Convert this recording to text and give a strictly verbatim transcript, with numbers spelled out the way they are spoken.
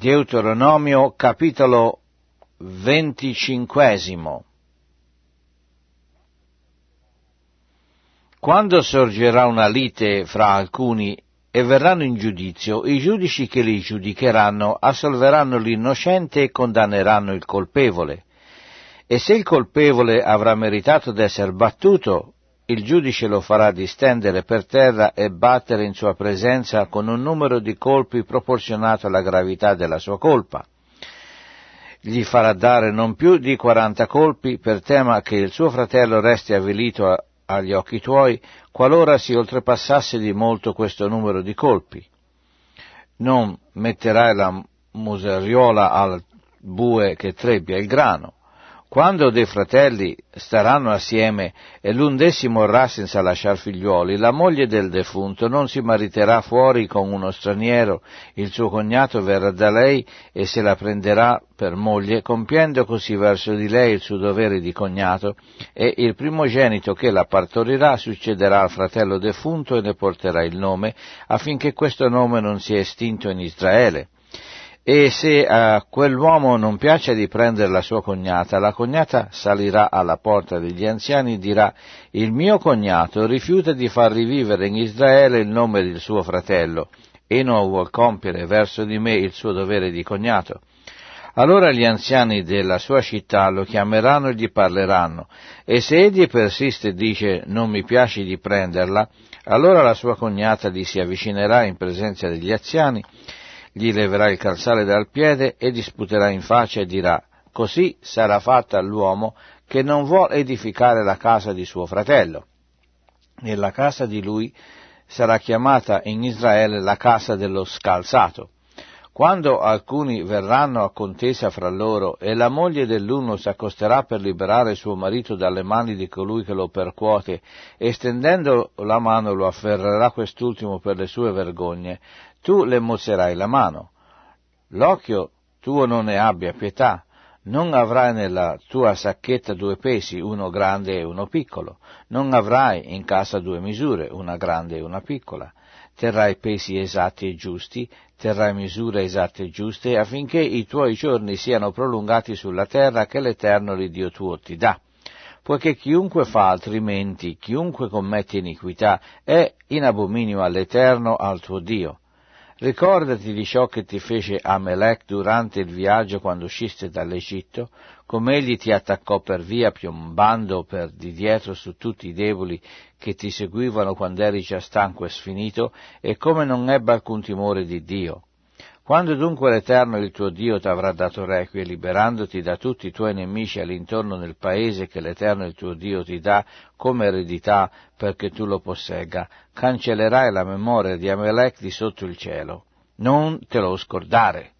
Deuteronomio capitolo venticinquesimo. Quando sorgerà una lite fra alcuni e verranno in giudizio, i giudici che li giudicheranno assolveranno l'innocente e condanneranno il colpevole. E se il colpevole avrà meritato d'essere battuto, il giudice lo farà distendere per terra e battere in sua presenza con un numero di colpi proporzionato alla gravità della sua colpa. Gli farà dare non più di quaranta colpi per tema che il suo fratello resti avvilito a, agli occhi tuoi, qualora si oltrepassasse di molto questo numero di colpi. Non metterai la museriola al bue che trebbia il grano. Quando dei fratelli staranno assieme e l'un d'essi morrà senza lasciar figliuoli, la moglie del defunto non si mariterà fuori con uno straniero, il suo cognato verrà da lei e se la prenderà per moglie, compiendo così verso di lei il suo dovere di cognato, e il primogenito che la partorirà succederà al fratello defunto e ne porterà il nome, affinché questo nome non sia estinto in Israele. E se a quell'uomo non piace di prendere la sua cognata, la cognata salirà alla porta degli anziani e dirà: il mio cognato rifiuta di far rivivere in Israele il nome del suo fratello e non vuol compiere verso di me il suo dovere di cognato. Allora gli anziani della sua città lo chiameranno e gli parleranno, e se egli persiste e dice non mi piace di prenderla, allora la sua cognata gli si avvicinerà in presenza degli anziani, gli leverà il calzale dal piede e gli sputerà in faccia e dirà: così sarà fatta all'uomo che non vuol edificare la casa di suo fratello. E la casa di lui sarà chiamata in Israele la casa dello scalzato. Quando alcuni verranno a contesa fra loro e la moglie dell'uno s'accosterà per liberare suo marito dalle mani di colui che lo percuote e stendendo la mano lo afferrerà quest'ultimo per le sue vergogne, tu le mozzerai la mano. L'occhio tuo non ne abbia pietà, non avrai nella tua sacchetta due pesi, uno grande e uno piccolo, non avrai in casa due misure, una grande e una piccola. Terrai pesi esatti e giusti, terrai misure esatte e giuste, affinché i tuoi giorni siano prolungati sulla terra che l'Eterno l'Iddio tuo ti dà. Poiché chiunque fa altrimenti, chiunque commette iniquità, è in abominio all'Eterno, al tuo Dio. Ricordati di ciò che ti fece Amalek durante il viaggio quando usciste dall'Egitto, come egli ti attaccò per via piombando per di dietro su tutti i deboli che ti seguivano quando eri già stanco e sfinito, e come non ebbe alcun timore di Dio. Quando dunque l'Eterno il tuo Dio t'avrà dato requie, liberandoti da tutti i tuoi nemici all'intorno nel paese che l'Eterno il tuo Dio ti dà come eredità perché tu lo possegga, cancellerai la memoria di Amalek di sotto il cielo. Non te lo scordare.